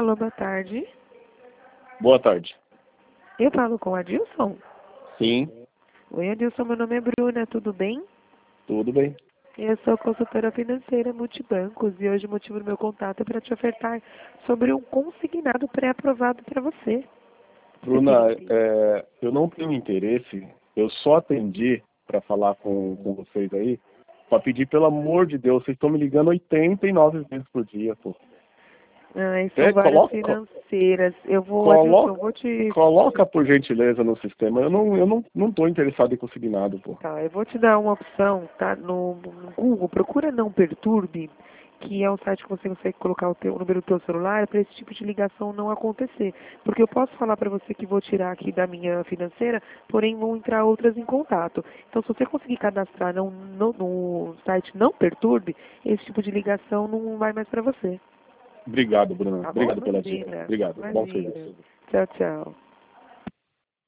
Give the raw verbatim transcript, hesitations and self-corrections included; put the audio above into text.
Alô, boa tarde. Boa tarde. Eu falo com o Adilson? Sim, Oi, Adilson, meu nome é Bruna, tudo bem? tudo bem. Eu sou consultora financeira multibancos e hoje o motivo do meu contato é para te ofertar sobre um consignado pré-aprovado para você. Você Bruna, tem... é, eu não tenho interesse, eu só atendi para falar com, com vocês aí, para pedir, pelo amor de Deus, vocês estão me ligando oitenta e nove vezes por dia, pô. Ai, são É, várias coloca, financeiras. Eu vou, Adilson, eu coloca, vou te... coloca por gentileza no sistema. Eu não, eu não, não tô interessado em consignado, pô. Tá, eu vou te dar uma opção, tá? No, no Google, procura Não Perturbe, que é um site que você consegue colocar o, teu, o número do teu celular para esse tipo de ligação não acontecer. Porque eu posso falar para você que vou tirar aqui da minha financeira, porém vão entrar outras em contato. Então, se você conseguir cadastrar no, no, no site Não Perturbe, esse tipo de ligação não vai mais para você. Obrigado, Bruna. Tá bom? Obrigado pela dica. Imagina, Obrigado. Bom imagina. serviço. Tchau, tchau.